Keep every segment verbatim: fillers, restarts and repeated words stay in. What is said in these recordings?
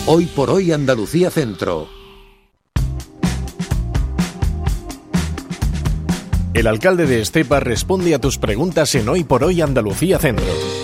Hoy por hoy Andalucía Centro. El alcalde de Estepa responde a tus preguntas en Hoy por Hoy Andalucía Centro.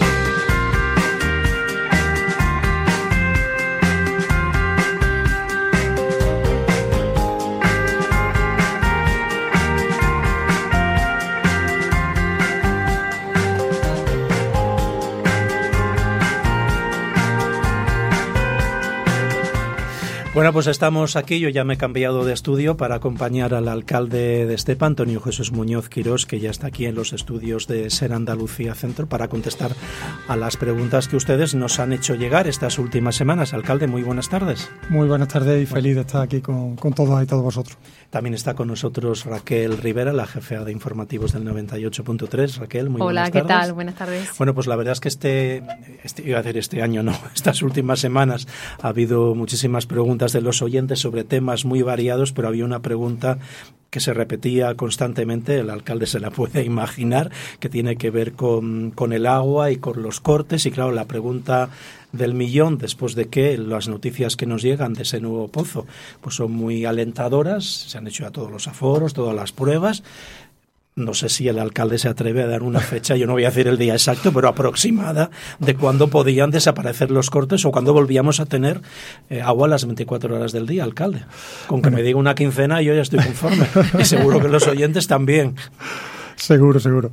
Bueno, pues estamos aquí, yo ya me he cambiado de estudio para acompañar al alcalde de Estepa, Antonio Jesús Muñoz Quirós, que ya está aquí en los estudios de Ser Andalucía Centro para contestar a las preguntas que ustedes nos han hecho llegar estas últimas semanas. Alcalde, muy buenas tardes. Muy buenas tardes y feliz de estar aquí con, con todos y todos vosotros. También está con nosotros Raquel Rivera, la jefa de informativos del noventa y ocho punto tres. Raquel, muy Hola, buenas tardes. Hola, ¿qué tal? Buenas tardes. Bueno, pues la verdad es que este, este, iba a decir este año, no, estas últimas semanas ha habido muchísimas preguntas de los oyentes sobre temas muy variados, pero había una pregunta que se repetía constantemente, el alcalde se la puede imaginar, que tiene que ver con, con el agua y con los cortes. Y claro, la pregunta del millón, después de que las noticias que nos llegan de ese nuevo pozo pues son muy alentadoras, se han hecho ya todos los aforos, todas las pruebas. No sé si el alcalde se atreve a dar una fecha, yo no voy a decir el día exacto, pero aproximada de cuándo podían desaparecer los cortes o cuándo volvíamos a tener eh, agua a las veinticuatro horas del día, alcalde. Con que bueno. me diga una quincena yo ya estoy conforme. Y seguro que los oyentes también. Seguro, seguro.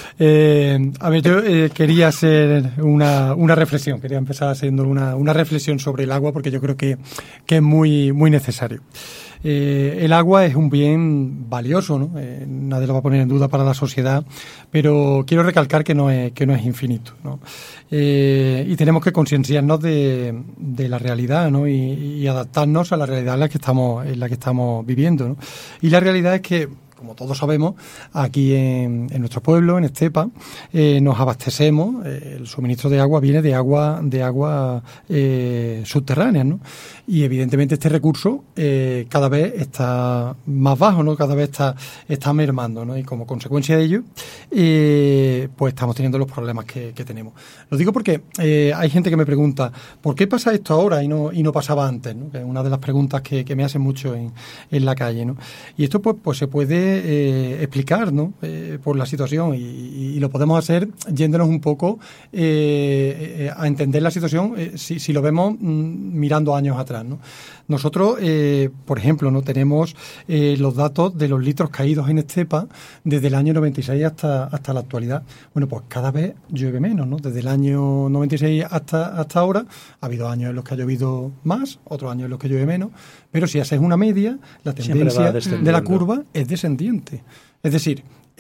Eh, a ver, yo eh, quería hacer una, una reflexión, quería empezar haciendo una, una reflexión sobre el agua porque yo creo que, que es muy, muy necesario. Eh, el agua es un bien valioso, ¿no? Eh, nadie lo va a poner en duda para la sociedad, pero quiero recalcar que no es, que no es infinito, ¿no? Eh, y tenemos que concienciarnos de, de la realidad, ¿no? Y, y adaptarnos a la realidad en la que estamos, en la que estamos viviendo, ¿no? Y la realidad es que, como todos sabemos, aquí en, en nuestro pueblo, en Estepa, eh, nos abastecemos, eh, el suministro de agua viene de agua de agua eh, subterránea, ¿no? Y evidentemente este recurso eh, cada vez está más bajo, ¿no? Cada vez está, está mermando, ¿no? Y como consecuencia de ello, eh, pues estamos teniendo los problemas que, que tenemos. Lo digo porque eh, hay gente que me pregunta, ¿por qué pasa esto ahora y no, y no pasaba antes, ¿no? Que es una de las preguntas que, que me hacen mucho en, en la calle, ¿no? Y esto pues, pues se puede Eh, explicar, ¿no? Eh, por la situación y, y, y lo podemos hacer yéndonos un poco eh, eh, a entender la situación eh, si, si lo vemos mm, mirando años atrás, ¿no? Nosotros, eh, por ejemplo, no tenemos eh, los datos de los litros caídos en Estepa desde el año noventa y seis hasta hasta la actualidad. Bueno, pues cada vez llueve menos, ¿no? Desde el año noventa y seis hasta hasta ahora ha habido años en los que ha llovido más, otros años en los que llueve menos, pero si haces una media, la tendencia de la curva es descendiente. Es decir,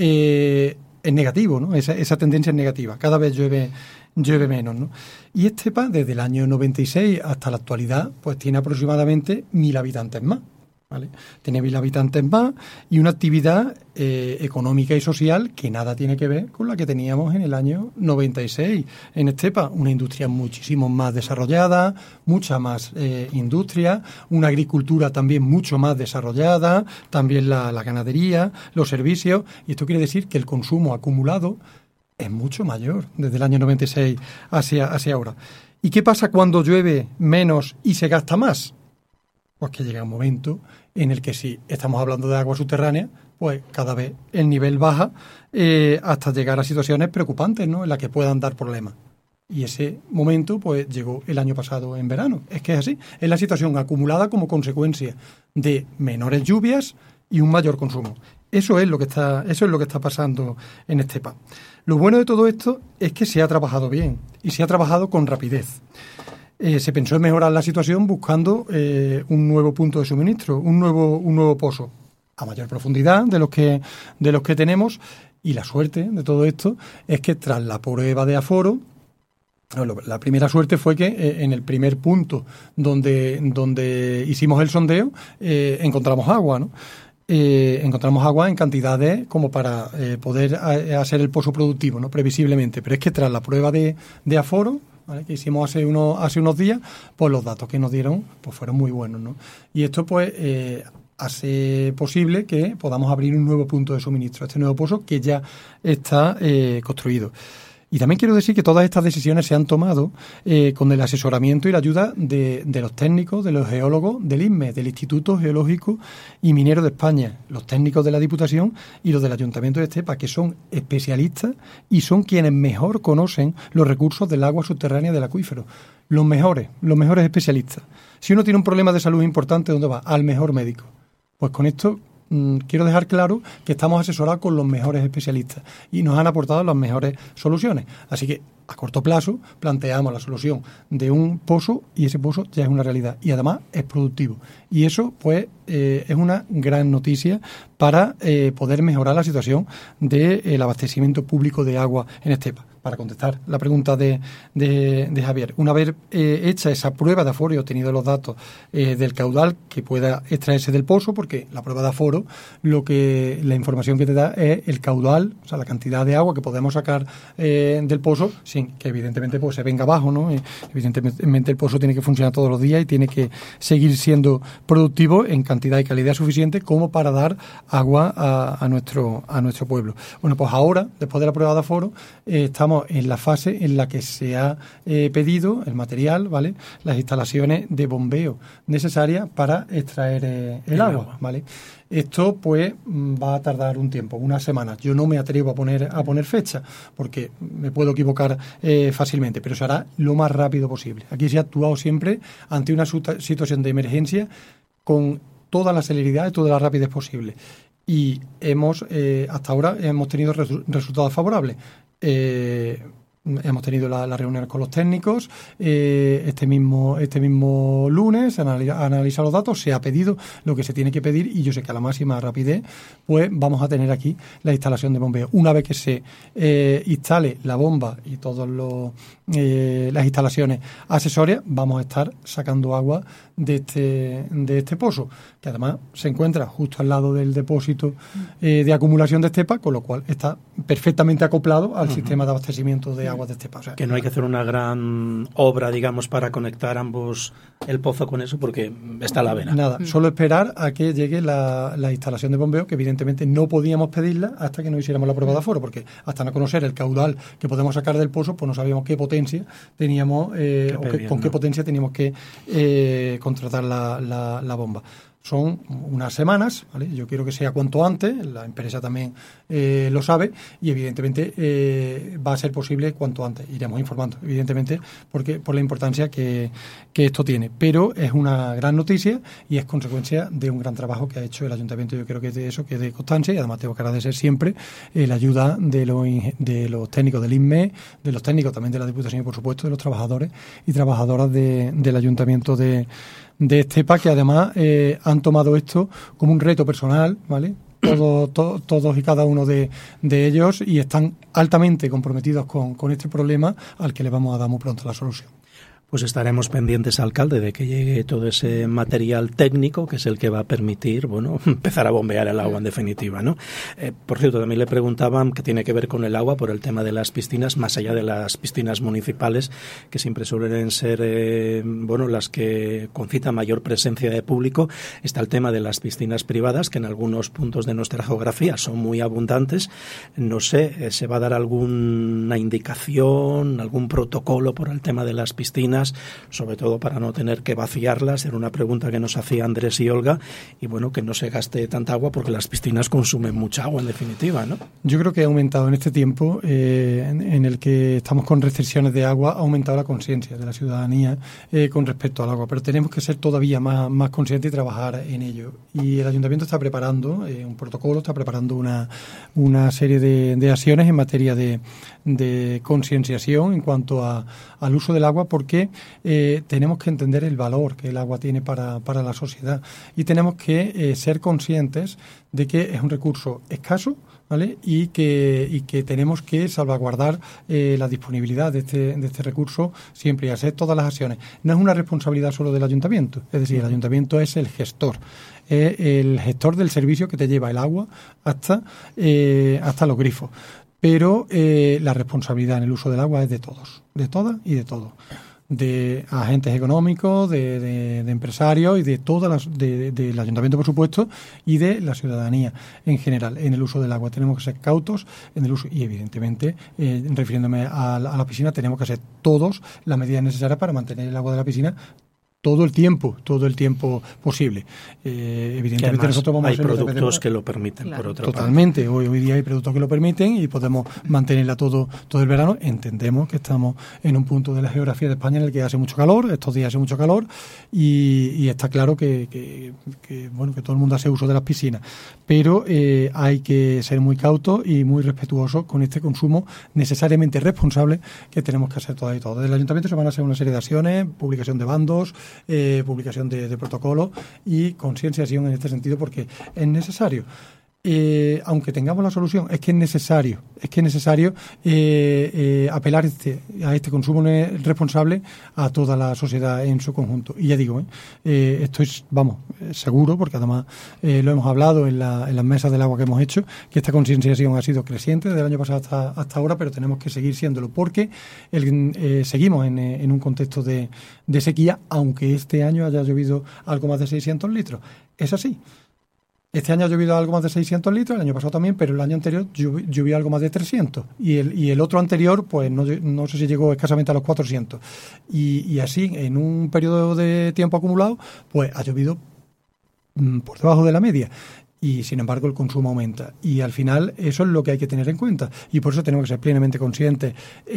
eh, es negativo, ¿no? Esa, esa tendencia es negativa. Cada vez llueve, llueve menos, ¿no? Y Estepa, desde el año noventa y seis hasta la actualidad, pues tiene aproximadamente mil habitantes más, ¿vale? Tiene mil habitantes más y una actividad eh, económica y social que nada tiene que ver con la que teníamos en el año noventa y seis. En Estepa, una industria muchísimo más desarrollada, mucha más eh, industria, una agricultura también mucho más desarrollada, también la, la ganadería, los servicios, y esto quiere decir que el consumo acumulado es mucho mayor desde el año noventa y seis hacia, hacia ahora. ¿Y qué pasa cuando llueve menos y se gasta más? Pues que llega un momento en el que si estamos hablando de agua subterránea, pues cada vez el nivel baja eh, hasta llegar a situaciones preocupantes, ¿no? En las que puedan dar problemas. Y ese momento pues llegó el año pasado en verano. Es que es así, es la situación acumulada como consecuencia de menores lluvias y un mayor consumo. Eso es lo que está, eso es lo que está pasando en Estepa. Lo bueno de todo esto es que se ha trabajado bien y se ha trabajado con rapidez. Eh, se pensó en mejorar la situación buscando eh, un nuevo punto de suministro, un nuevo, un nuevo pozo a mayor profundidad de los que de los que tenemos, y la suerte de todo esto es que tras la prueba de aforo, la primera suerte fue que eh, en el primer punto donde, donde hicimos el sondeo eh, encontramos agua, ¿no? Eh, encontramos agua en cantidades como para eh, poder a, hacer el pozo productivo, ¿no? Previsiblemente, pero es que tras la prueba de, de aforo, ¿vale?, que hicimos hace unos hace unos días, pues los datos que nos dieron pues fueron muy buenos, ¿no? Y esto pues eh, hace posible que podamos abrir un nuevo punto de suministro, este nuevo pozo que ya está eh, construido. Y también quiero decir que todas estas decisiones se han tomado eh, con el asesoramiento y la ayuda de, de los técnicos, de los geólogos del I N M E, del Instituto Geológico y Minero de España, los técnicos de la Diputación y los del Ayuntamiento de Estepa, que son especialistas y son quienes mejor conocen los recursos del agua subterránea del acuífero. Los mejores, los mejores especialistas. Si uno tiene un problema de salud importante, ¿dónde va? Al mejor médico. Pues con esto mmm, quiero dejar claro que estamos asesorados con los mejores especialistas y nos han aportado las mejores soluciones. Así que a corto plazo planteamos la solución de un pozo y ese pozo ya es una realidad y además es productivo. Y eso pues eh, es una gran noticia para eh, poder mejorar la situación del de, abastecimiento público de agua en Estepa. Para contestar la pregunta de, de, de Javier, una vez eh, hecha esa prueba de aforo y obtenido los datos eh, del caudal que pueda extraerse del pozo, porque la prueba de aforo, lo que la información que te da es el caudal, o sea, la cantidad de agua que podemos sacar eh, del pozo, sin que evidentemente pues se venga abajo, ¿no? Eh, evidentemente el pozo tiene que funcionar todos los días y tiene que seguir siendo productivo en cantidad y calidad suficiente como para dar agua a, a nuestro a nuestro pueblo. Bueno, pues ahora, después de la prueba de aforo, eh, estamos en la fase en la que se ha eh, pedido el material, ¿vale? Las instalaciones de bombeo necesarias para extraer eh, el, el agua, agua, ¿vale? Esto pues va a tardar un tiempo, unas semanas. Yo no me atrevo a poner a poner fecha porque me puedo equivocar eh, fácilmente, pero se hará lo más rápido posible. Aquí se ha actuado siempre ante una situación de emergencia con toda la celeridad y toda la rapidez posible. Y hemos eh, hasta ahora hemos tenido resu- resultados favorables. Eh, hemos tenido la, la reunión con los técnicos eh, este mismo este mismo lunes, analiza, analizar los datos, se ha pedido lo que se tiene que pedir y yo sé que a la máxima rapidez pues vamos a tener aquí la instalación de bombeo. Una vez que se eh, instale la bomba y todas eh, las instalaciones accesorias, vamos a estar sacando agua de este de este pozo, que además se encuentra justo al lado del depósito eh, de acumulación de Estepa, con lo cual está perfectamente acoplado al uh-huh. sistema de abastecimiento de agua de Estepa. O sea, que no hay que hacer una gran obra, digamos, para conectar ambos el pozo con eso, porque está a la vena. Nada, uh-huh. solo esperar a que llegue la, la instalación de bombeo, que evidentemente no podíamos pedirla hasta que no hiciéramos la prueba de aforo, porque hasta no conocer el caudal que podemos sacar del pozo, pues no sabíamos qué potencia teníamos, eh, qué o qué, con ¿no? qué potencia teníamos que eh, contratar la, la, la bomba. Son unas semanas, ¿vale? Yo quiero que sea cuanto antes, la empresa también eh, lo sabe y evidentemente eh, va a ser posible cuanto antes. Iremos informando, evidentemente, porque por la importancia que, que esto tiene. Pero es una gran noticia y es consecuencia de un gran trabajo que ha hecho el Ayuntamiento. Yo creo que es de eso, que es de constancia y además tengo que agradecer siempre eh, la ayuda de los, de los técnicos del I N M E, de los técnicos también de la Diputación y, por supuesto, de los trabajadores y trabajadoras de, del Ayuntamiento de de Estepa, que además eh, han tomado esto como un reto personal, ¿vale? Todo, to, todos y cada uno de, de ellos y están altamente comprometidos con, con este problema al que le vamos a dar muy pronto la solución. Pues estaremos pendientes, alcalde, de que llegue todo ese material técnico que es el que va a permitir, bueno, empezar a bombear el agua en definitiva, ¿no? Eh, por cierto, también le preguntaban qué tiene que ver con el agua por el tema de las piscinas, más allá de las piscinas municipales, que siempre suelen ser, eh, bueno, las que concitan mayor presencia de público. Está el tema de las piscinas privadas, que en algunos puntos de nuestra geografía son muy abundantes. No sé, eh, ¿se va a dar alguna indicación, algún protocolo por el tema de las piscinas? Sobre todo para no tener que vaciarlas, era una pregunta que nos hacía Andrés y Olga, y bueno, que no se gaste tanta agua porque las piscinas consumen mucha agua en definitiva, ¿no? Yo creo que ha aumentado en este tiempo eh, en, en el que estamos con restricciones de agua, ha aumentado la conciencia de la ciudadanía eh, con respecto al agua, pero tenemos que ser todavía más, más conscientes y trabajar en ello. Y el Ayuntamiento está preparando eh, un protocolo, está preparando una, una serie de, de acciones en materia de, de concienciación en cuanto a, al uso del agua, porque Eh, tenemos que entender el valor que el agua tiene para, para la sociedad y tenemos que eh, ser conscientes de que es un recurso escaso, ¿vale? y que y que tenemos que salvaguardar eh, la disponibilidad de este, de este recurso siempre y hacer todas las acciones. No es una responsabilidad solo del Ayuntamiento, es decir, el Ayuntamiento es el gestor, es el gestor del servicio que te lleva el agua hasta, eh, hasta los grifos. Pero eh, la responsabilidad en el uso del agua es de todos, de todas y de todos. de agentes económicos, de, de, de empresarios y de todas las, de, de, del ayuntamiento, por supuesto, y de la ciudadanía en general en el uso del agua. Tenemos que ser cautos en el uso y, evidentemente, eh, refiriéndome a la, a la piscina, tenemos que hacer todos las medidas necesarias para mantener el agua de la piscina todo el tiempo, todo el tiempo posible. Eh, evidentemente nosotros vamos hay a hacer productos que lo permiten, claro. Por otra Totalmente. parte. Hoy, hoy día hay productos que lo permiten y podemos mantenerla todo, todo el verano. Entendemos que estamos en un punto de la geografía de España en el que hace mucho calor, estos días hace mucho calor y, y está claro que, que, que, bueno, que todo el mundo hace uso de las piscinas. Pero eh, hay que ser muy cautos y muy respetuosos con este consumo necesariamente responsable que tenemos que hacer todas y todos. Desde el Ayuntamiento se van a hacer una serie de acciones, publicación de bandos, Eh, publicación de, de protocolos y concienciación en este sentido, porque es necesario. Eh, aunque tengamos la solución, es que es necesario, es que es necesario eh, eh, apelar este, a este consumo responsable a toda la sociedad en su conjunto. Y ya digo, eh, eh, estoy, vamos, seguro, porque además eh, lo hemos hablado en, la, en las mesas del agua que hemos hecho, que esta concienciación ha sido creciente desde el año pasado hasta, hasta ahora, pero tenemos que seguir siéndolo, porque el, eh, seguimos en, en un contexto de, de sequía, aunque este año haya llovido algo más de seiscientos litros. Es así. Este año ha llovido algo más de seiscientos litros, el año pasado también, pero el año anterior llovió, llovió algo más de trescientos. Y el, y el otro anterior, pues no, no sé si llegó escasamente a los cuatrocientos. Y, y así, en un periodo de tiempo acumulado, pues ha llovido mmm, por debajo de la media. Y, sin embargo, el consumo aumenta. Y, al final, eso es lo que hay que tener en cuenta. Y por eso tenemos que ser plenamente conscientes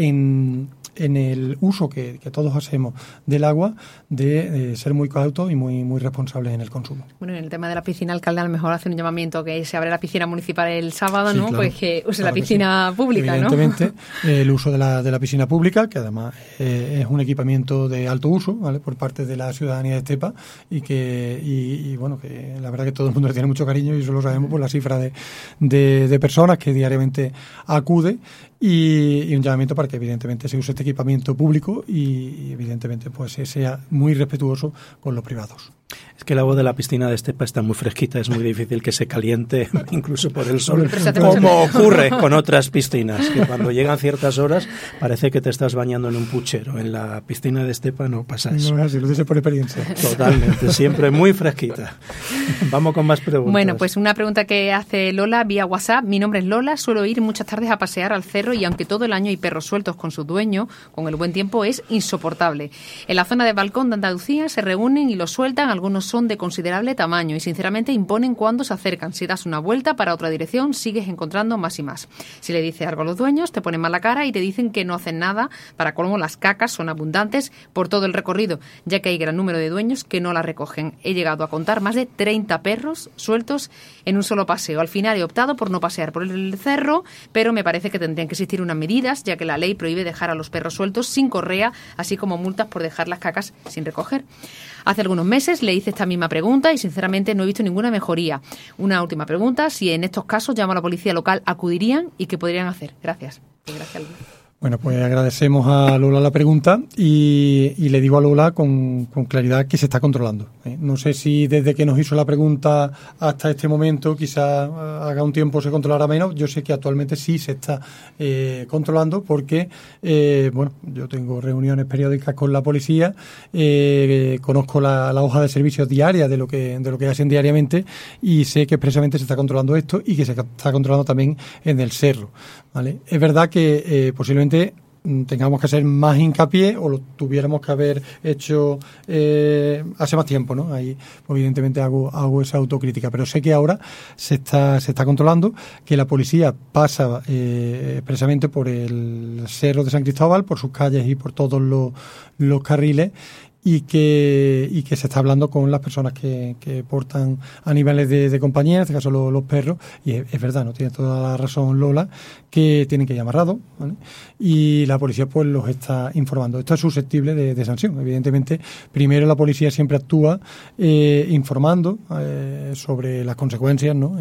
en, en el uso que, que todos hacemos del agua, de, de ser muy cautos y muy, muy responsables en el consumo. Bueno, en el tema de la piscina, el alcalde a lo mejor hace un llamamiento que se abre la piscina municipal el sábado, sí, ¿no? Claro, pues que use claro la piscina sí. pública, Evidentemente, ¿no? el uso de la, de la piscina pública, que además eh, es un equipamiento de alto uso, ¿vale?, por parte de la ciudadanía de Estepa, y que, y, y bueno, que la verdad que todo el mundo le tiene mucho cariño, y eso lo sabemos por la cifra de, de, de personas que diariamente acude, y, y un llamamiento para que evidentemente se use este equipamiento público y, y evidentemente pues sea muy respetuoso con los privados. Es que el agua de la piscina de Estepa está muy fresquita, es muy difícil que se caliente incluso por el sol, como ocurre con otras piscinas, que cuando llegan ciertas horas parece que te estás bañando en un puchero. En la piscina de Estepa no pasa eso. No es así, lo dice por experiencia. Totalmente, siempre muy fresquita. Vamos con más preguntas. Bueno, pues una pregunta que hace Lola vía WhatsApp. Mi nombre es Lola, suelo ir muchas tardes a pasear al cerro y aunque todo el año hay perros sueltos con su dueño, con el buen tiempo es insoportable. En la zona del balcón de Andalucía se reúnen y los sueltan, algunos son de considerable tamaño y sinceramente imponen cuando se acercan. Si das una vuelta para otra dirección, sigues encontrando más y más. Si le dices algo a los dueños, te ponen mala cara y te dicen que no hacen nada. Para colmo, las cacas son abundantes por todo el recorrido, ya que hay gran número de dueños que no las recogen. He llegado a contar más de treinta perros sueltos en un solo paseo. Al final he optado por no pasear por el cerro, pero me parece que tendrían que existir unas medidas, ya que la ley prohíbe dejar a los perros sueltos sin correa, así como multas por dejar las cacas sin recoger. Hace algunos meses le hice esta misma pregunta y sinceramente no he visto ninguna mejoría. Una última pregunta, si en estos casos llamo a la policía local, ¿acudirían y qué podrían hacer? Gracias. Gracias. Bueno, pues agradecemos a Lola la pregunta y, y le digo a Lola con, con claridad que se está controlando. ¿eh? No sé si desde que nos hizo la pregunta hasta este momento quizá haga un tiempo se controlará menos. Yo sé que actualmente sí se está eh, controlando porque, eh, bueno, yo tengo reuniones periódicas con la policía, eh, conozco la, la hoja de servicios diaria de lo que de lo que hacen diariamente y sé que expresamente se está controlando esto y que se está controlando también en el cerro, ¿vale? Es verdad que eh, posiblemente tengamos que hacer más hincapié o lo tuviéramos que haber hecho eh, hace más tiempo, ¿no? Ahí evidentemente hago, hago esa autocrítica, pero sé que ahora se está se está controlando, que la policía pasa eh, expresamente por el Cerro de San Cristóbal, por sus calles y por todos los, los carriles, y que y que se está hablando con las personas que, que portan animales de, de compañía, en este caso los, los perros, y es, es verdad, no tiene toda la razón Lola, que tienen que ir amarrados, ¿vale? Y la policía pues los está informando. Esto es susceptible de, de sanción. Evidentemente, primero la policía siempre actúa eh, informando eh, sobre las consecuencias, ¿no? Eh,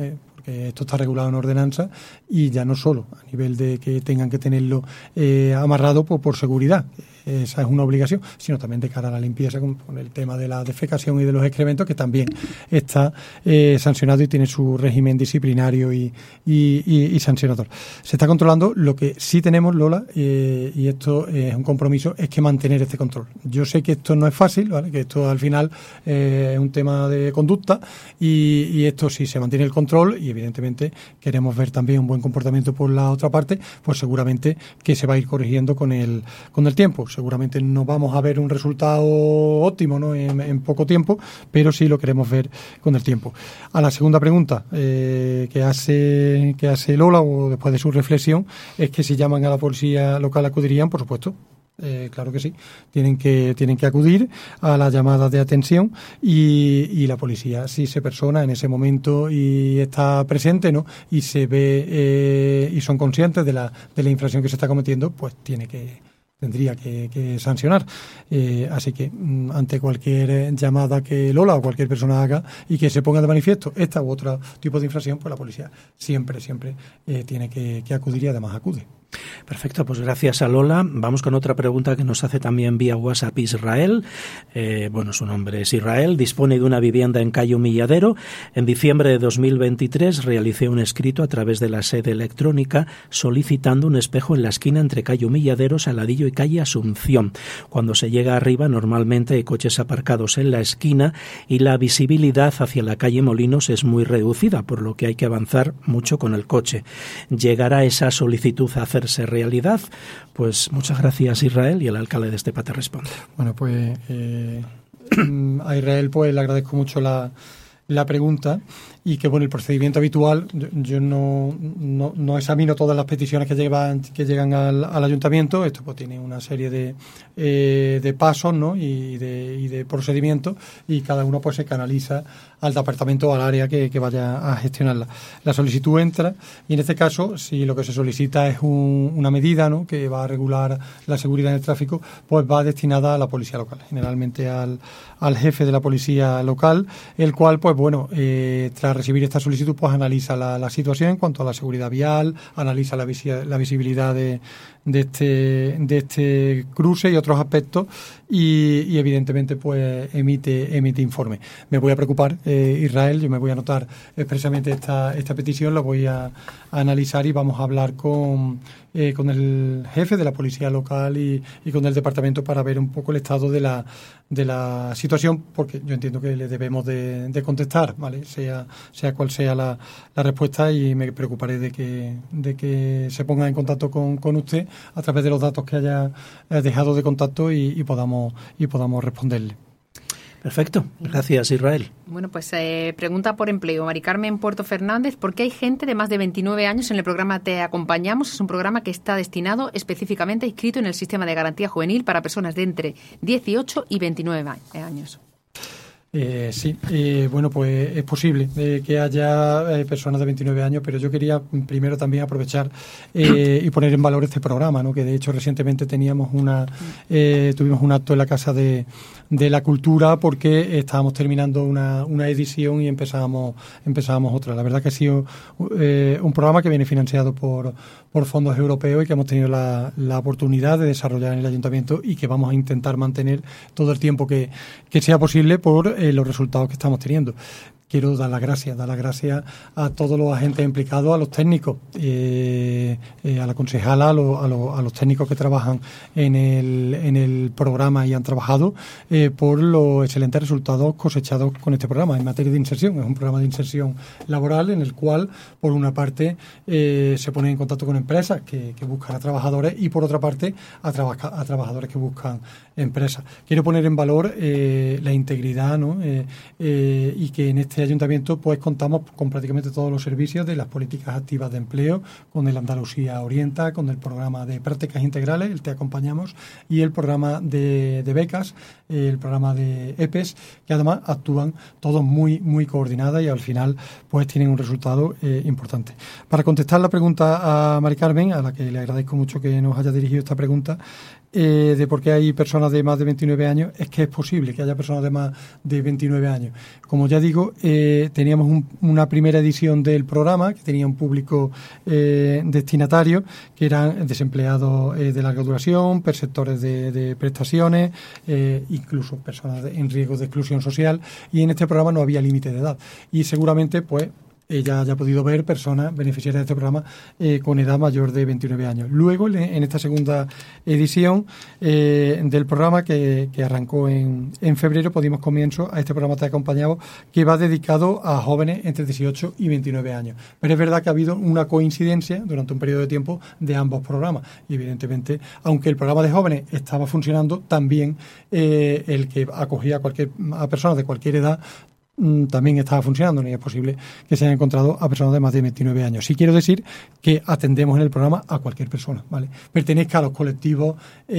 que esto está regulado en ordenanza y ya no solo a nivel de que tengan que tenerlo eh, amarrado por, por seguridad, esa es una obligación, sino también de cara a la limpieza con, con el tema de la defecación y de los excrementos, que también está eh, sancionado y tiene su régimen disciplinario y, y, y, y sancionador. Se está controlando. Lo que sí tenemos, Lola, eh, y esto es un compromiso, es que mantener este control. Yo sé que esto no es fácil, ¿vale? Que esto al final eh, es un tema de conducta y, y esto sí se mantiene el control y evidentemente queremos ver también un buen comportamiento por la otra parte, pues seguramente que se va a ir corrigiendo con el, con el tiempo. Seguramente no vamos a ver un resultado óptimo, ¿no? en, en poco tiempo, pero sí lo queremos ver con el tiempo. A la segunda pregunta eh, que hace que hace Lola, o después de su reflexión, es que si llaman a la policía local acudirían, por supuesto. Eh, claro que sí, tienen que tienen que acudir a las llamadas de atención y, y la policía, si se persona en ese momento y está presente, ¿no? Y se ve eh, y son conscientes de la de la infracción que se está cometiendo, pues tiene que tendría que, que sancionar. Eh, así que mm, ante cualquier llamada que Lola o cualquier persona haga y que se ponga de manifiesto esta u otro tipo de infracción, pues la policía siempre, siempre eh, tiene que, que acudir y además acude. Perfecto, pues gracias a Lola. Vamos con otra pregunta que nos hace también vía WhatsApp Israel. Eh, bueno, su nombre es Israel. Dispone de una vivienda en calle Humilladero. En diciembre de dos mil veintitrés realicé un escrito a través de la sede electrónica solicitando un espejo en la esquina entre calle Humilladero, Saladillo y calle Asunción. Cuando se llega arriba, normalmente hay coches aparcados en la esquina y la visibilidad hacia la calle Molinos es muy reducida, por lo que hay que avanzar mucho con el coche. ¿Llegará esa solicitud a hacerse realidad? Pues muchas gracias, Israel, y el alcalde de Estepa te responde. Bueno, pues eh, a Israel pues le agradezco mucho la, la pregunta y que bueno, el procedimiento habitual, yo, yo no, no, no examino todas las peticiones que llevan que llegan al, al ayuntamiento. Esto pues tiene una serie de, eh, de pasos, ¿no? y, de, y de procedimientos, y cada uno pues se canaliza al departamento o al área que, que vaya a gestionarla. La solicitud entra y en este caso, si lo que se solicita es un, una medida, ¿no? que va a regular la seguridad en el tráfico, pues va destinada a la policía local, generalmente al, al jefe de la policía local, el cual pues bueno, eh, tras recibir esta solicitud pues analiza la, la situación en cuanto a la seguridad vial, analiza la, visi la visibilidad de, de, este, de este cruce y otros aspectos y, y evidentemente pues emite, emite informe. Me voy a preocupar, eh, Israel, yo me voy a anotar expresamente esta, esta petición, la voy a, a analizar y vamos a hablar con, eh, con el jefe de la policía local y, y con el departamento para ver un poco el estado de la, de la situación, porque yo entiendo que le debemos de, de contestar, ¿vale? sea sea cual sea la, la respuesta, y me preocuparé de que de que se ponga en contacto con, con usted a través de los datos que haya dejado de contacto y, y podamos y podamos responderle. Perfecto, gracias, Israel. Bueno, pues eh, pregunta por empleo. Mari Carmen Puerto Fernández, ¿por qué hay gente de más de veintinueve años en el programa Te Acompañamos? Es un programa que está destinado específicamente inscrito en el sistema de garantía juvenil para personas de entre dieciocho y veintinueve años. Eh, sí, eh, bueno, pues es posible eh, que haya eh, personas de veintinueve años, pero yo quería primero también aprovechar eh, y poner en valor este programa, ¿no? Que de hecho recientemente teníamos una, eh, tuvimos un acto en la Casa de, de la Cultura porque estábamos terminando una, una edición y empezábamos, empezábamos otra. La verdad que ha sido eh, un programa que viene financiado por, por fondos europeos y que hemos tenido la, la oportunidad de desarrollar en el Ayuntamiento y que vamos a intentar mantener todo el tiempo que, que sea posible por eh, los resultados que estamos teniendo. Quiero dar las gracias, dar las gracias a todos los agentes implicados, a los técnicos, eh, eh, a la concejala, a, lo, a, lo, a los técnicos que trabajan en el, en el programa y han trabajado eh, por los excelentes resultados cosechados con este programa en materia de inserción. Es un programa de inserción laboral en el cual, por una parte, eh, se pone en contacto con empresas que, que buscan a trabajadores y, por otra parte, a, traba a trabajadores que buscan empresas. Quiero poner en valor eh, la integridad, ¿no? eh, eh, y que en este ayuntamiento pues contamos con prácticamente todos los servicios de las políticas activas de empleo, con el Andalucía Orienta, con el programa de prácticas integrales, el Te Acompañamos, y el programa de, de becas, el programa de E P E S, que además actúan todos muy muy coordinadas y al final pues tienen un resultado eh, importante. Para contestar la pregunta a Mari Carmen, a la que le agradezco mucho que nos haya dirigido esta pregunta, eh, de por qué hay personas de más de veintinueve años, es que es posible que haya personas de más de veintinueve años. Como ya digo, eh, teníamos un, una primera edición del programa que tenía un público eh, destinatario, que eran desempleados eh, de larga duración, perceptores de, de prestaciones, eh, incluso personas de, en riesgo de exclusión social, y en este programa no había límite de edad. Y seguramente, pues, ella haya podido ver personas beneficiarias de este programa eh, con edad mayor de veintinueve años. Luego, en esta segunda edición eh, del programa, que, que arrancó en, en febrero, pues dimos comienzo a este programa Te Acompañamos, que va dedicado a jóvenes entre dieciocho y veintinueve años. Pero es verdad que ha habido una coincidencia durante un periodo de tiempo de ambos programas. Y evidentemente, aunque el programa de jóvenes estaba funcionando, también eh, el que acogía a, cualquier, a personas de cualquier edad también estaba funcionando, no es posible que se haya encontrado a personas de más de veintinueve años. Sí quiero decir que atendemos en el programa a cualquier persona, ¿vale? Pertenezca a los colectivos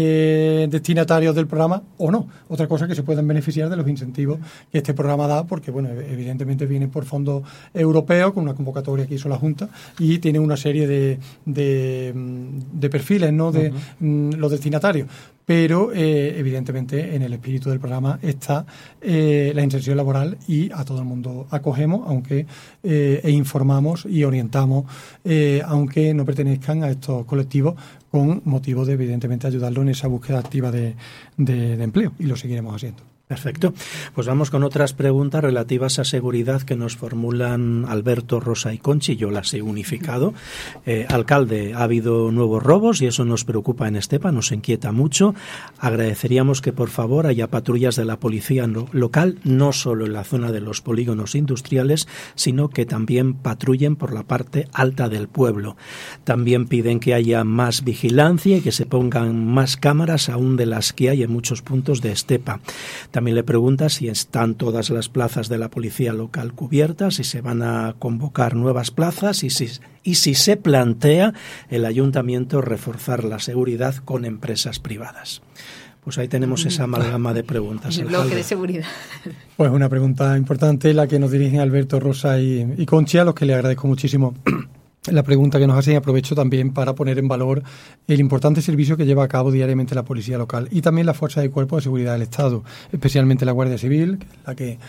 eh, destinatarios del programa o no. Otra cosa que se pueden beneficiar de los incentivos que este programa da, porque, bueno, evidentemente viene por fondos europeos, con una convocatoria que hizo la Junta, y tiene una serie de, de, de perfiles, ¿no?, de uh-huh. los destinatarios. Pero, eh, evidentemente, en el espíritu del programa está eh, la inserción laboral, y a todo el mundo acogemos, aunque eh, e informamos y orientamos, eh, aunque no pertenezcan a estos colectivos, con motivo de, evidentemente, ayudarlo en esa búsqueda activa de, de, de empleo, y lo seguiremos haciendo. Perfecto. Pues vamos con otras preguntas relativas a seguridad que nos formulan Alberto, Rosa y Conchi. Yo las he unificado. Eh, alcalde, ha habido nuevos robos y eso nos preocupa en Estepa, nos inquieta mucho. Agradeceríamos que, por favor, haya patrullas de la policía no, local, no solo en la zona de los polígonos industriales, sino que también patrullen por la parte alta del pueblo. También piden que haya más vigilancia y que se pongan más cámaras aún de las que hay en muchos puntos de Estepa. También le pregunta si están todas las plazas de la policía local cubiertas, si se van a convocar nuevas plazas y si, y si se plantea el ayuntamiento reforzar la seguridad con empresas privadas. Pues ahí tenemos esa amalgama de preguntas. El bloque de seguridad. Pues una pregunta importante, la que nos dirigen Alberto, Rosa y, y Conchi, a los que le agradezco muchísimo la pregunta que nos hacen. Aprovecho también para poner en valor el importante servicio que lleva a cabo diariamente la policía local y también la fuerza de cuerpo de seguridad del Estado, especialmente la Guardia Civil, que es la que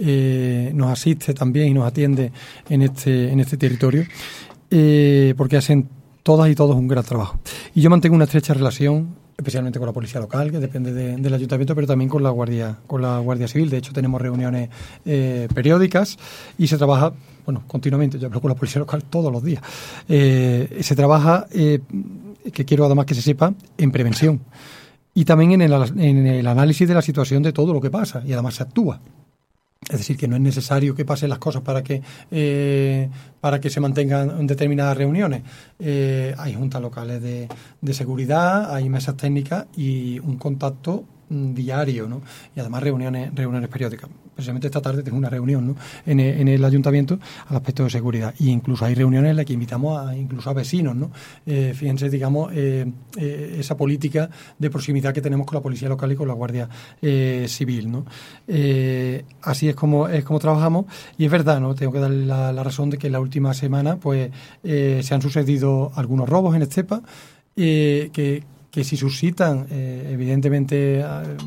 eh, nos asiste también y nos atiende en este, en este territorio, eh, porque hacen todas y todos un gran trabajo. Y yo mantengo una estrecha relación, especialmente con la policía local, que depende de, del ayuntamiento, pero también con la Guardia, con la Guardia Civil. De hecho, tenemos reuniones eh, periódicas y se trabaja, bueno, continuamente. Yo hablo con la policía local todos los días. Eh, se trabaja, eh, que quiero además que se sepa, en prevención y también en el, en el análisis de la situación de todo lo que pasa, y además se actúa. Es decir, que no es necesario que pasen las cosas para que eh, para que se mantengan determinadas reuniones. Eh, hay juntas locales de, de seguridad, hay mesas técnicas y un contacto mm, diario, ¿no? Y además reuniones reuniones periódicas. Precisamente esta tarde tengo una reunión, ¿no?, en, el, en el ayuntamiento al aspecto de seguridad, y incluso hay reuniones en las que invitamos a incluso a vecinos, ¿no? Eh, fíjense, digamos, eh, eh, esa política de proximidad que tenemos con la policía local y con la Guardia eh, Civil, ¿no? Eh, así es como es como trabajamos, y es verdad, ¿no?, tengo que darle la, la razón de que en la última semana pues eh, se han sucedido algunos robos en Estepa, eh, que que si suscitan eh, evidentemente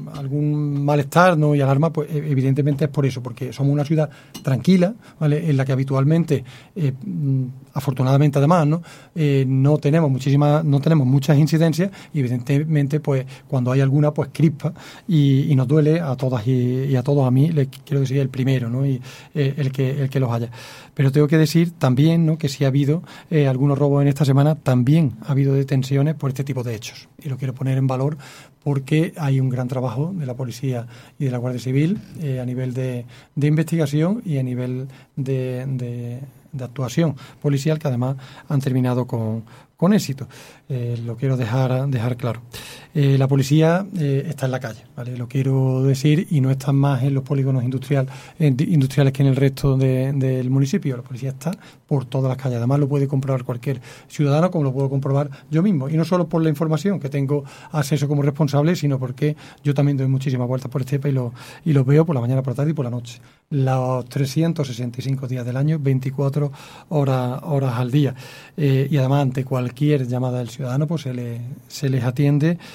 algún malestar, ¿no?, y alarma, pues evidentemente es por eso, porque somos una ciudad tranquila, ¿vale?, en la que habitualmente, eh, afortunadamente además, ¿no?, eh, no tenemos muchísimas, no tenemos muchas incidencias, y evidentemente pues cuando hay alguna pues crispa y, y nos duele a todas y, y a todos. A mí les quiero decir el primero, ¿no?, y eh, el que el que los haya. Pero tengo que decir también, ¿no?, que si ha habido eh, algunos robos en esta semana, también ha habido detenciones por este tipo de hechos. Y lo quiero poner en valor porque hay un gran trabajo de la Policía y de la Guardia Civil eh, a nivel de, de investigación y a nivel de, de, de actuación policial, que además han terminado con, con éxito. Eh, lo quiero dejar, dejar claro. Eh, la policía eh, está en la calle, ¿vale? Lo quiero decir, y no está más en los polígonos industrial, eh, industriales que en el resto de, del municipio. La policía está por todas las calles. Además, lo puede comprobar cualquier ciudadano, como lo puedo comprobar yo mismo. Y no solo por la información que tengo acceso como responsable, sino porque yo también doy muchísimas vueltas por Estepa y lo, y los veo por la mañana, por la tarde y por la noche. Los trescientos sesenta y cinco días del año, veinticuatro horas, horas al día. Eh, y además, ante cualquier llamada del ciudadano, pues se, le, se les atiende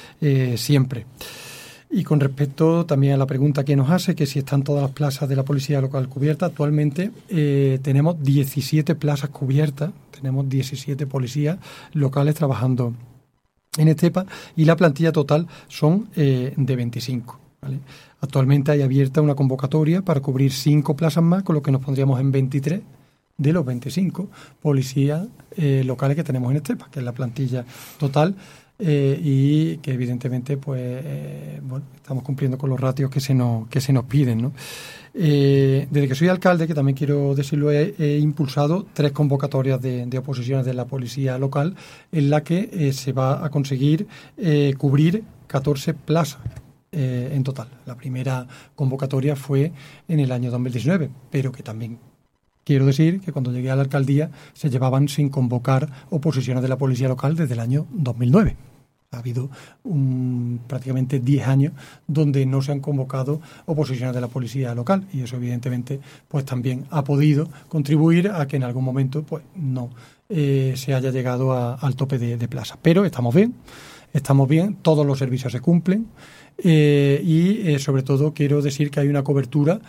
eh, siempre. Y con respecto también a la pregunta que nos hace, que si están todas las plazas de la policía local cubiertas, actualmente eh, tenemos diecisiete plazas cubiertas, tenemos diecisiete policías locales trabajando en Estepa y la plantilla total son eh, de veinticinco. ¿Vale? Actualmente hay abierta una convocatoria para cubrir cinco plazas más, con lo que nos pondríamos en veintitrés de los veinticinco policías eh, locales que tenemos en Estepa, que es la plantilla total. Eh, y que evidentemente pues eh, bueno, estamos cumpliendo con los ratios que se nos que se nos piden, ¿no? Eh, desde que soy alcalde, que también quiero decirlo, he, he impulsado tres convocatorias de, de oposiciones de la policía local en la que eh, se va a conseguir eh, cubrir catorce plazas eh, en total. La primera convocatoria fue en el año dos mil diecinueve, pero que también quiero decir que cuando llegué a la alcaldía se llevaban sin convocar oposiciones de la policía local desde el año dos mil nueve. Ha habido un, prácticamente diez años donde no se han convocado oposiciones de la policía local y eso evidentemente pues también ha podido contribuir a que en algún momento pues no eh, se haya llegado a, al tope de, de plaza. Pero estamos bien, estamos bien, todos los servicios se cumplen. Eh, y eh, sobre todo quiero decir que hay una cobertura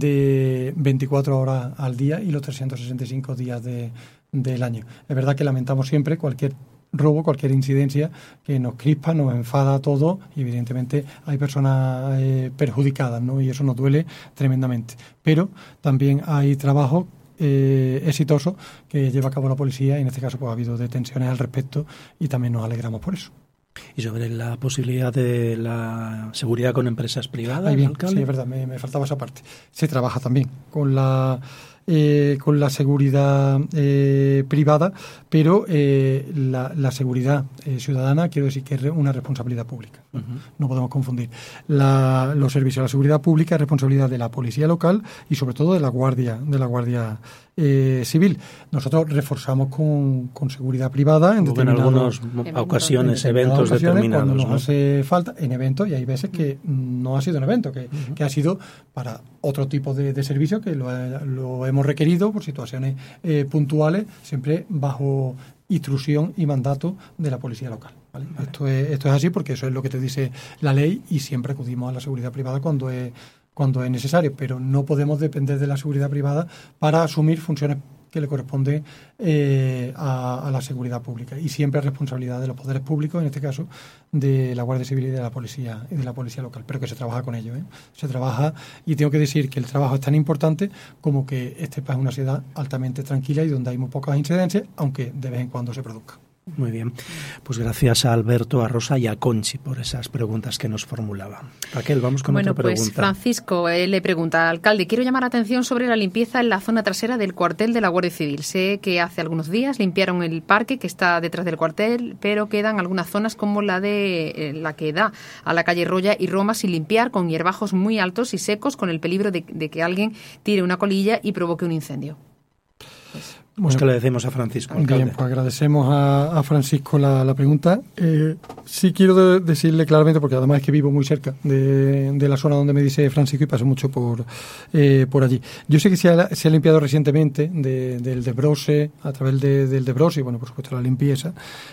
de veinticuatro horas al día y los trescientos sesenta y cinco días de, del año. Es verdad que lamentamos siempre cualquier robo, cualquier incidencia que nos crispa, nos enfada a todos y evidentemente hay personas eh, perjudicadas, ¿no? Y eso nos duele tremendamente. Pero también hay trabajo eh, exitoso que lleva a cabo la policía y en este caso pues ha habido detenciones al respecto y también nos alegramos por eso. Y sobre la posibilidad de la seguridad con empresas privadas, Ahí bien, alcalde. sí, es verdad, me, me faltaba esa parte. Se trabaja también con la eh, con la seguridad eh, privada, pero eh, la, la seguridad eh, ciudadana, quiero decir que es una responsabilidad pública. Uh-huh. No podemos confundir. La, los servicios de la seguridad pública es responsabilidad de la policía local y sobre todo de la guardia, de la guardia eh, civil. Nosotros reforzamos con, con seguridad privada en, en algunas ocasiones, en eventos determinados, cuando nos ¿no? hace falta, en eventos, y hay veces que no ha sido un evento, que, uh-huh. que ha sido para otro tipo de, de servicio que lo, lo hemos requerido por situaciones eh, puntuales, siempre bajo instrucción y mandato de la policía local. ¿Vale? Vale. Esto es, esto es así porque eso es lo que te dice la ley y siempre acudimos a la seguridad privada cuando es, cuando es necesario, pero no podemos depender de la seguridad privada para asumir funciones que le corresponde eh, a, a la seguridad pública y siempre es responsabilidad de los poderes públicos, en este caso de la Guardia Civil y de la policía y de la policía local, pero que se trabaja con ello, ¿eh? Se trabaja y tengo que decir que el trabajo es tan importante como que Estepa es una ciudad altamente tranquila y donde hay muy pocas incidencias, aunque de vez en cuando se produzca. Muy bien, pues gracias a Alberto, a Rosa y a Conchi por esas preguntas que nos formulaban. Raquel, vamos con bueno, otra pues pregunta. Francisco eh, le pregunta, alcalde, quiero llamar la atención sobre la limpieza en la zona trasera del cuartel de la Guardia Civil. Sé que hace algunos días limpiaron el parque que está detrás del cuartel, pero quedan algunas zonas como la de eh, la que da a la calle Roya y Roma sin limpiar, con hierbajos muy altos y secos, con el peligro de, de que alguien tire una colilla y provoque un incendio. Pues, Bueno, pues que le decimos a Francisco, alcalde. Bien, pues agradecemos a, a Francisco la, la pregunta. Eh, sí quiero de, decirle claramente, porque además es que vivo muy cerca de, de la zona donde me dice Francisco y paso mucho por eh, por allí. Yo sé que se ha, se ha limpiado recientemente de, del Debrose, a través de, del Debrose, y bueno, por supuesto la limpieza,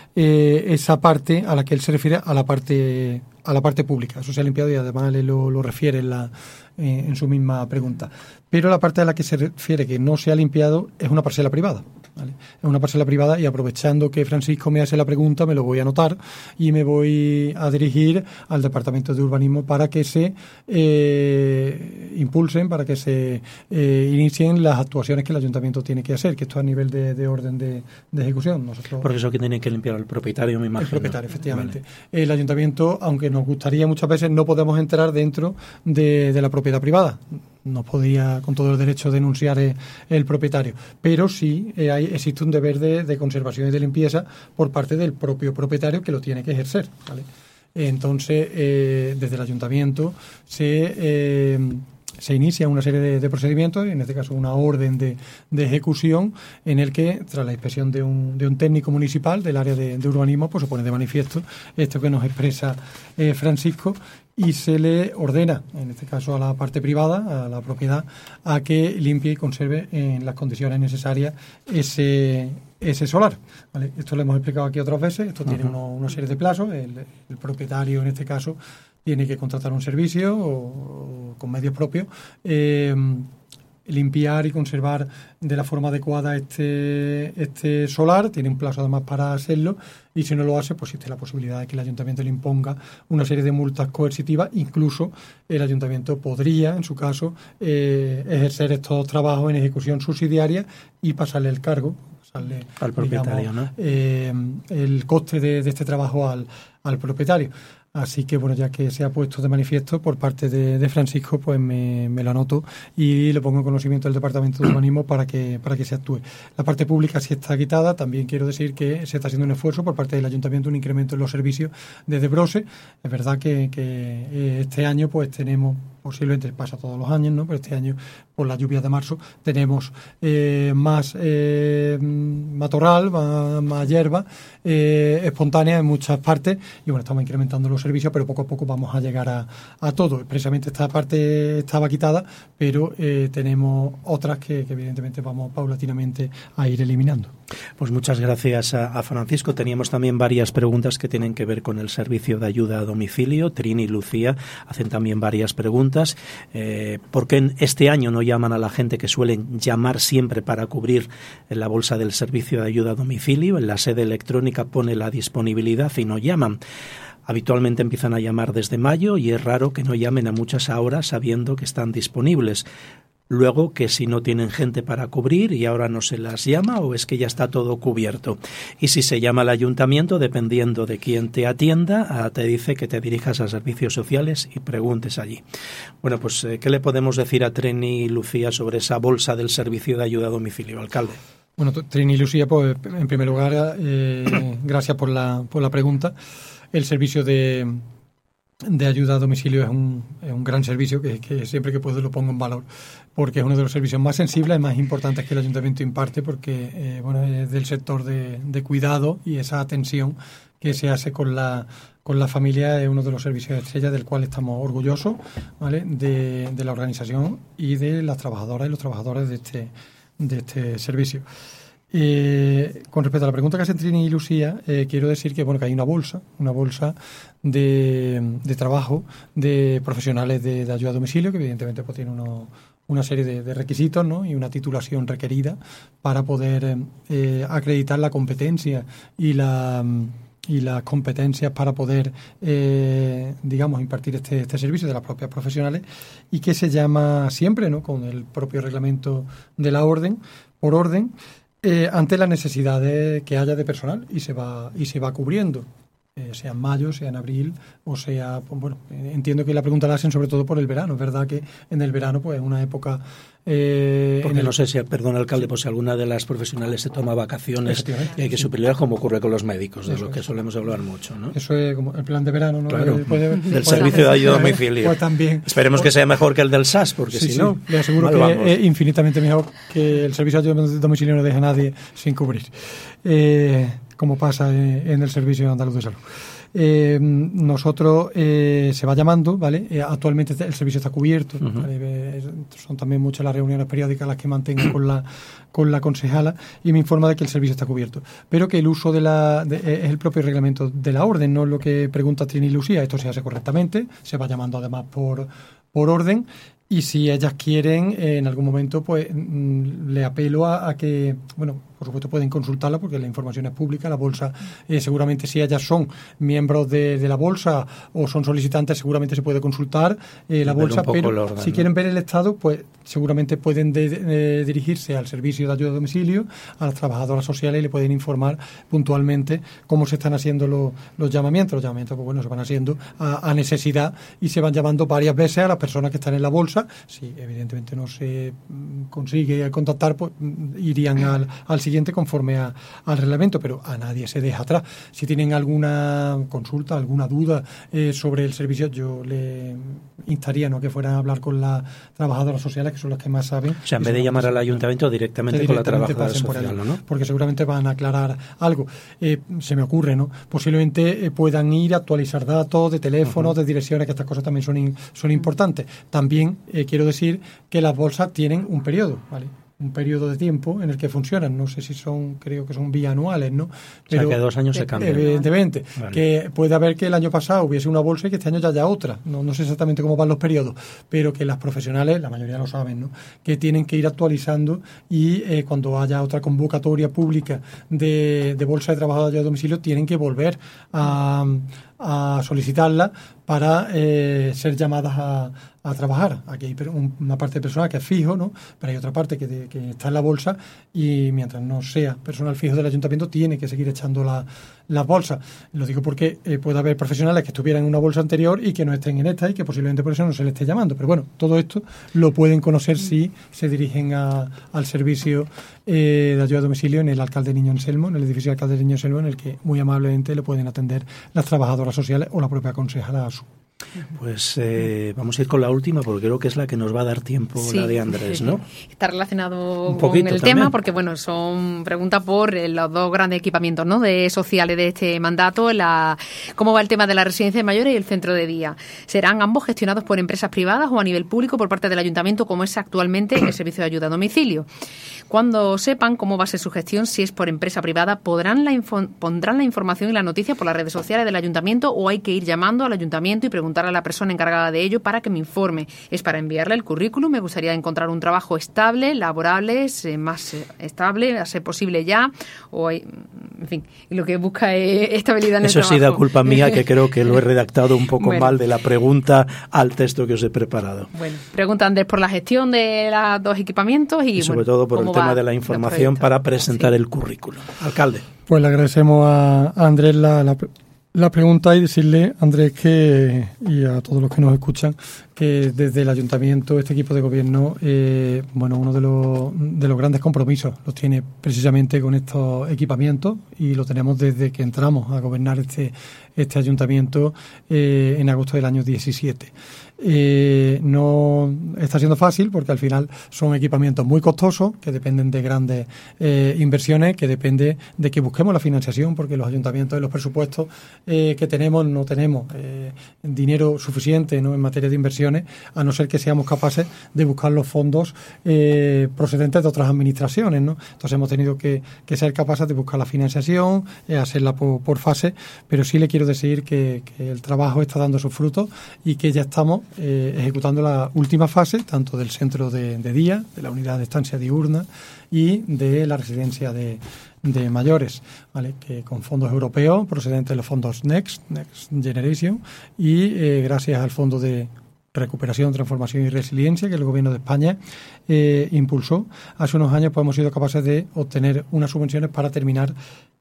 eh, esa parte a la que él se refiere a la parte a la parte pública. Eso se ha limpiado y además él lo, lo refiere en, la, eh, en su misma pregunta. Pero la parte a la que se refiere que no se ha limpiado es una parcela privada. ¿Vale? Es una parcela privada y aprovechando que Francisco me hace la pregunta me lo voy a anotar y me voy a dirigir al Departamento de Urbanismo para que se eh, impulsen, para que se eh, inicien las actuaciones que el Ayuntamiento tiene que hacer, que esto a nivel de, de orden de, de ejecución. Nosotros, Porque eso que tiene que limpiar el propietario, me imagino. El propietario, efectivamente. Vale. El Ayuntamiento, aunque nos gustaría muchas veces, no podemos entrar dentro de, de la propiedad privada. No podía con todo el derecho denunciar el, el propietario, pero sí eh, hay, existe un deber de, de conservación y de limpieza por parte del propio propietario que lo tiene que ejercer, ¿vale? Entonces, eh, desde el ayuntamiento se eh, se inicia una serie de, de procedimientos, en este caso una orden de, de ejecución, en el que, tras la inspección de un, de un técnico municipal del área de, de urbanismo, pues se pone de manifiesto esto que nos expresa eh, Francisco, y se le ordena, en este caso a la parte privada, a la propiedad, a que limpie y conserve en las condiciones necesarias ese, ese solar. ¿Vale? Esto lo hemos explicado aquí otras veces, esto uh-huh. tiene uno, una serie de plazos, el, el propietario en este caso tiene que contratar un servicio o, o con medios propios, eh, limpiar y conservar de la forma adecuada este, este solar, tiene un plazo además para hacerlo, y si no lo hace, pues existe la posibilidad de que el ayuntamiento le imponga una serie de multas coercitivas. Incluso el ayuntamiento podría, en su caso, eh, ejercer estos trabajos en ejecución subsidiaria y pasarle el cargo, pasarle, al propietario, digamos, ¿no? eh, el coste de, de este trabajo al, al propietario. Así que, bueno, ya que se ha puesto de manifiesto por parte de, de Francisco, pues me, me lo anoto y lo pongo en conocimiento del Departamento de Urbanismo para que para que se actúe. La parte pública sí está quitada. También quiero decir que se está haciendo un esfuerzo por parte del Ayuntamiento, un incremento en los servicios desde Brose. Es verdad que, que este año pues tenemos, posiblemente pasa todos los años, ¿no? Pero este año, por las lluvias de marzo, tenemos eh, más eh, matorral, más, más hierba eh, espontánea en muchas partes, y bueno, estamos incrementando los servicios, pero poco a poco vamos a llegar a, a todo. Precisamente esta parte estaba quitada, pero eh, tenemos otras que, que evidentemente vamos paulatinamente a ir eliminando. Pues muchas gracias a, a Francisco. Teníamos también varias preguntas que tienen que ver con el servicio de ayuda a domicilio. Trini y Lucía hacen también varias preguntas. Eh, ¿Por qué en este año no llaman a la gente que suelen llamar siempre para cubrir en la bolsa del servicio de ayuda a domicilio? En la sede electrónica pone la disponibilidad y no llaman. Habitualmente empiezan a llamar desde mayo y es raro que no llamen a muchas horas sabiendo que están disponibles. Luego, que si no tienen gente para cubrir y ahora no se las llama, o es que ya está todo cubierto. Y si se llama al ayuntamiento, dependiendo de quién te atienda, te dice que te dirijas a servicios sociales y preguntes allí. Bueno, pues, ¿qué le podemos decir a Trini y Lucía sobre esa bolsa del servicio de ayuda a domicilio, alcalde? Bueno, Trini y Lucía, pues en primer lugar, eh, gracias por la, por la pregunta. El servicio de, de ayuda a domicilio es un, es un gran servicio que, que siempre que puedo lo pongo en valor, porque es uno de los servicios más sensibles y más importantes que el ayuntamiento imparte, porque eh, bueno, es del sector de, de cuidado, y esa atención que se hace con la con la familia es uno de los servicios estrella del cual estamos orgullosos, ¿vale? de, de la organización y de las trabajadoras y los trabajadores de este, de este servicio. Eh, con respecto a la pregunta que hacen Trini y Lucía, eh, quiero decir que bueno que hay una bolsa, una bolsa de, de trabajo de profesionales de, de ayuda a domicilio, que evidentemente pues tiene uno, una serie de, de requisitos, ¿no? Y una titulación requerida para poder eh, acreditar la competencia y la y las competencias para poder eh, digamos impartir este, este servicio de las propias profesionales, y que se llama siempre, ¿no? Con el propio reglamento de la orden, por orden, Eh, ante las necesidades que haya de personal, y se va y se va cubriendo, eh, sea en mayo, sea en abril, o sea, pues, bueno, eh, entiendo que la pregunta la hacen sobre todo por el verano. Es verdad que en el verano pues es una época eh, porque el... no sé si, perdón alcalde, pues si alguna de las profesionales se toma vacaciones y hay que sí. suplirlas, como ocurre con los médicos, de eso lo que es. solemos hablar mucho, ¿no? Eso es como el plan de verano, ¿no? Claro, puede, del puede, servicio de ayuda a domicilio. Pues también. Esperemos pues, que sea mejor que el del S A S, porque sí, si sí, no, le aseguro que vamos. es infinitamente mejor, que el servicio de ayuda a domicilio no deja a nadie sin cubrir, eh, como pasa en el Servicio Andaluz de Salud. Eh, nosotros eh, se va llamando, ¿vale? Eh, actualmente el servicio está cubierto, uh-huh. ¿vale? Eh, son también muchas las reuniones periódicas las que mantengo con la con la concejala, y me informa de que el servicio está cubierto, pero que el uso de la de, es el propio reglamento de la orden, no es lo que pregunta Trini y Lucía. Esto se hace correctamente, se va llamando además por por orden, y si ellas quieren eh, en algún momento, pues mm, le apelo a, a que, bueno, por supuesto pueden consultarla porque la información es pública. La bolsa, eh, seguramente si ellas son miembros de, de la bolsa o son solicitantes, seguramente se puede consultar eh, la bolsa, pero orden, si ¿no? quieren ver el estado, pues seguramente pueden de, de, dirigirse al servicio de ayuda a domicilio, a las trabajadoras sociales, y le pueden informar puntualmente cómo se están haciendo los, los llamamientos. Los llamamientos, pues bueno, se van haciendo a, a necesidad, y se van llamando varias veces a las personas que están en la bolsa. Si evidentemente no se consigue contactar, pues irían al, al siguiente siguiente conforme a, al reglamento, pero a nadie se deja atrás. Si tienen alguna consulta, alguna duda eh, sobre el servicio, yo le instaría, ¿no?, que fueran a hablar con las trabajadoras sociales, que son las que más saben. O sea, en vez de llamar al ayuntamiento, directamente, directamente con la trabajadora social, ¿no? Porque seguramente van a aclarar algo. Eh, se me ocurre, ¿no? Posiblemente eh, puedan ir a actualizar datos de teléfonos, uh-huh. de direcciones, que estas cosas también son, in, son importantes. También eh, quiero decir que las bolsas tienen un periodo, ¿vale? Un periodo de tiempo en el que funcionan. No sé si son, creo que son bianuales, ¿no? Pero, o sea, que dos años se cambian. Evidentemente. Vale. Que puede haber que el año pasado hubiese una bolsa y que este año ya haya otra. No, no sé exactamente cómo van los periodos, pero que las profesionales, la mayoría lo saben, ¿no?, que tienen que ir actualizando y eh, cuando haya otra convocatoria pública de, de bolsa de trabajadores a domicilio, tienen que volver a, a solicitarla para eh, ser llamadas a, a trabajar. Aquí hay una parte de personal que es fijo, ¿no?, pero hay otra parte que, de, que está en la bolsa y mientras no sea personal fijo del ayuntamiento tiene que seguir echando la, las bolsas. Lo digo porque eh, puede haber profesionales que estuvieran en una bolsa anterior y que no estén en esta y que posiblemente por eso no se les esté llamando. Pero bueno, todo esto lo pueden conocer si se dirigen a, al servicio eh, de ayuda a domicilio en el Alcalde Niño Anselmo, en el edificio del Alcalde Niño Anselmo, en el que muy amablemente le pueden atender las trabajadoras sociales o la propia concejala ASU. Pues eh, vamos a ir con la última porque creo que es la que nos va a dar tiempo, sí, la de Andrés, ¿no? Está relacionado Un con el también. tema porque, bueno, son preguntas por los dos grandes equipamientos, ¿no?, de sociales de este mandato. La, ¿Cómo va el tema de la residencia de mayores y el centro de día? ¿Serán ambos gestionados por empresas privadas o a nivel público por parte del ayuntamiento, como es actualmente el servicio de ayuda a domicilio? Cuando sepan cómo va a ser su gestión, si es por empresa privada, ¿podrán la info, pondrán la información y la noticia por las redes sociales del ayuntamiento o hay que ir llamando al ayuntamiento y preguntar a la persona encargada de ello para que me informe? Es para enviarle el currículum. Me gustaría encontrar un trabajo estable, laborable, más estable, a ser posible ya, o hay, en fin, lo que busca es estabilidad en el Eso trabajo. sí da culpa mía, que creo que lo he redactado un poco bueno. mal de la pregunta al texto que os he preparado. Bueno, pregunta Andrés por la gestión de los dos equipamientos y, y sobre bueno, todo por el tema de la información para presentar sí. el currículum. Alcalde. Pues le agradecemos a, a Andrés la, la La pregunta y decirle, Andrés, que y a todos los que nos escuchan, que desde el ayuntamiento, este equipo de gobierno, eh, bueno, uno de los, de los grandes compromisos los tiene precisamente con estos equipamientos y lo tenemos desde que entramos a gobernar este, este ayuntamiento eh, en agosto del año diecisiete. Eh, no está siendo fácil porque al final son equipamientos muy costosos que dependen de grandes eh, inversiones, que depende de que busquemos la financiación, porque los ayuntamientos en los presupuestos eh, que tenemos no tenemos eh, dinero suficiente, ¿no?, en materia de inversiones, a no ser que seamos capaces de buscar los fondos eh, procedentes de otras administraciones, ¿no? Entonces hemos tenido que, que ser capaces de buscar la financiación, eh, hacerla por, por fase, pero sí le quiero decir que, que el trabajo está dando sus frutos y que ya estamos Eh, ejecutando la última fase, tanto del centro de, de día, de la unidad de estancia diurna y de la residencia de, de mayores, ¿vale?, que con fondos europeos procedentes de los fondos Next, Next Generation y eh, gracias al Fondo de Recuperación, Transformación y Resiliencia que el Gobierno de España eh, impulsó hace unos años, pues hemos sido capaces de obtener unas subvenciones para terminar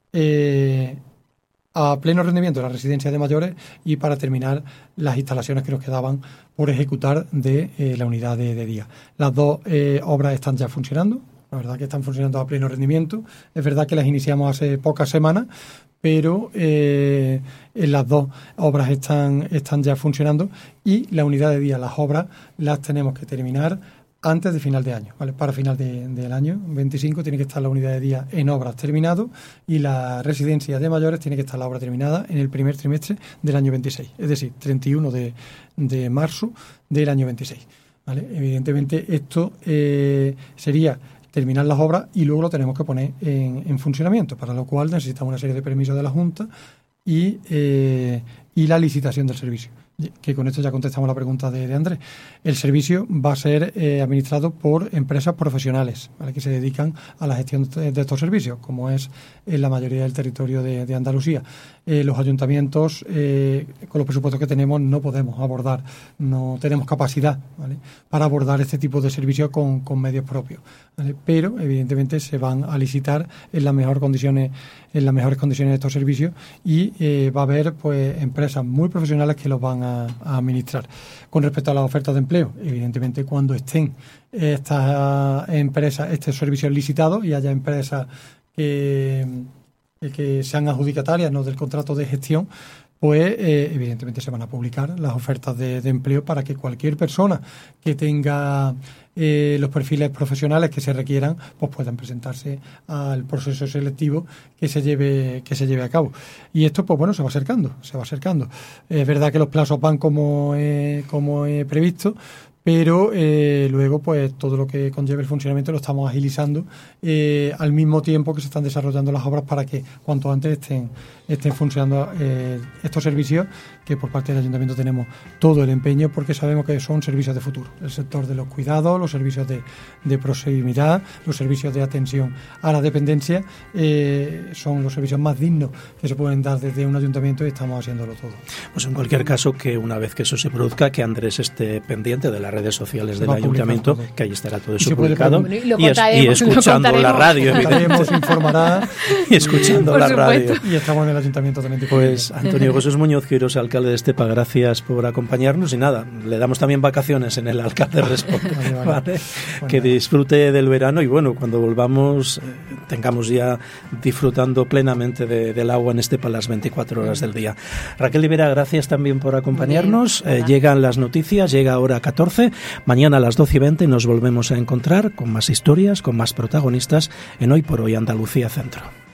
eh, a pleno rendimiento la residencia de mayores y para terminar las instalaciones que nos quedaban por ejecutar de eh, la unidad de, de día. Las dos eh, obras están ya funcionando, la verdad que están funcionando a pleno rendimiento. Es verdad que las iniciamos hace pocas semanas, pero eh, en las dos obras están, están ya funcionando y la unidad de día, las obras las tenemos que terminar antes de final de año, ¿vale? Para final de, del año veinticinco tiene que estar la unidad de día en obras terminado y la residencia de mayores tiene que estar la obra terminada en el primer trimestre del año veintiséis, es decir, treinta y uno de, de marzo del año veintiséis, ¿vale? Evidentemente esto eh, sería terminar las obras y luego lo tenemos que poner en, en funcionamiento, para lo cual necesitamos una serie de permisos de la Junta y, eh, y la licitación del servicio. Que con esto ya contestamos la pregunta de, de Andrés. El servicio va a ser eh, administrado por empresas profesionales, ¿vale?, que se dedican a la gestión de, de estos servicios, como es en la mayoría del territorio de, de Andalucía. Eh, los ayuntamientos, eh, con los presupuestos que tenemos, no podemos abordar, no tenemos capacidad, ¿vale?, para abordar este tipo de servicios con, con medios propios, ¿vale? Pero evidentemente se van a licitar en las mejores condiciones, en las mejores condiciones de estos servicios y eh, va a haber pues empresas muy profesionales que los van a a administrar. Con respecto a las ofertas de empleo, evidentemente cuando estén estas empresas, estos servicios licitados y haya empresas que, que sean adjudicatarias, ¿no?, del contrato de gestión, pues eh, evidentemente se van a publicar las ofertas de, de empleo para que cualquier persona que tenga eh, los perfiles profesionales que se requieran, pues puedan presentarse al proceso selectivo que se lleve que se lleve a cabo. Y esto, pues bueno, se va acercando, se va acercando. Es verdad que los plazos van como eh, como he previsto, pero eh, luego pues todo lo que conlleve el funcionamiento lo estamos agilizando eh, al mismo tiempo que se están desarrollando las obras para que cuanto antes estén estén funcionando eh, estos servicios, que por parte del Ayuntamiento tenemos todo el empeño porque sabemos que son servicios de futuro. El sector de los cuidados, los servicios de, de proximidad, los servicios de atención a la dependencia eh, son los servicios más dignos que se pueden dar desde un ayuntamiento y estamos haciéndolo todo. Pues en cualquier caso, que una vez que eso se produzca, que Andrés esté pendiente de las redes sociales del ayuntamiento, todo. Que ahí estará todo eso publicado y, y, es, y escuchando la radio, evidentemente. Informará y escuchando la radio. Y estamos en el ayuntamiento también. Pues Antonio Jesús Muñoz Quirós, alcalde de Estepa, gracias por acompañarnos y nada, le damos también vacaciones en el Alcalde Responde, vale, vale. ¿Vale? Bueno. Que disfrute del verano y bueno, cuando volvamos eh, tengamos ya disfrutando plenamente de, del agua en Estepa las veinticuatro horas del día. Raquel Rivera, gracias también por acompañarnos. Bien, eh, llegan las noticias, llega hora catorce, mañana a las doce y veinte nos volvemos a encontrar con más historias, con más protagonistas en Hoy por Hoy Andalucía Centro.